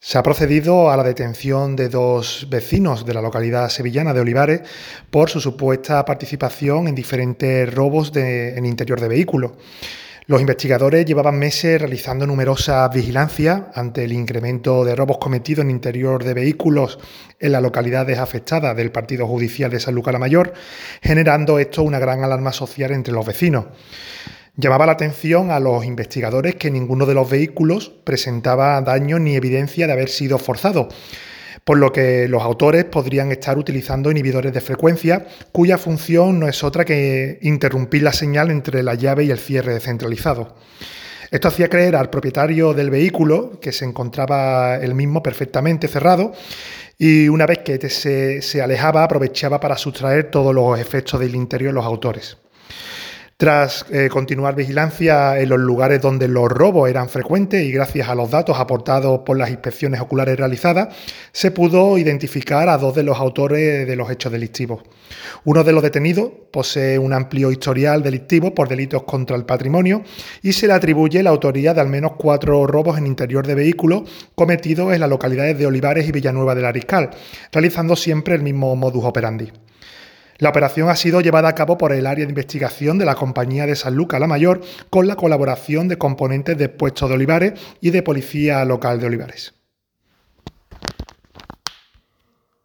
Se ha procedido a la detención de dos vecinos de la localidad sevillana de Olivares por su supuesta participación en diferentes robos en interior de vehículos. Los investigadores llevaban meses realizando numerosas vigilancias ante el incremento de robos cometidos en interior de vehículos en las localidades afectadas del partido judicial de Sanlúcar la Mayor, generando esto una gran alarma social entre los vecinos. Llamaba la atención a los investigadores que ninguno de los vehículos presentaba daños ni evidencia de haber sido forzado, por lo que los autores podrían estar utilizando inhibidores de frecuencia, cuya función no es otra que interrumpir la señal entre la llave y el cierre centralizado. Esto hacía creer al propietario del vehículo que se encontraba el mismo perfectamente cerrado y una vez que se alejaba aprovechaba para sustraer todos los efectos del interior los autores. Tras continuar vigilancia en los lugares donde los robos eran frecuentes y gracias a los datos aportados por las inspecciones oculares realizadas, se pudo identificar a dos de los autores de los hechos delictivos. Uno de los detenidos posee un amplio historial delictivo por delitos contra el patrimonio y se le atribuye la autoría de al menos 4 robos en interior de vehículos cometidos en las localidades de Olivares y Villanueva del Ariscal, realizando siempre el mismo modus operandi. La operación ha sido llevada a cabo por el área de investigación de la Compañía de Sanlúcar la Mayor con la colaboración de componentes de Puestos de Olivares y de Policía Local de Olivares.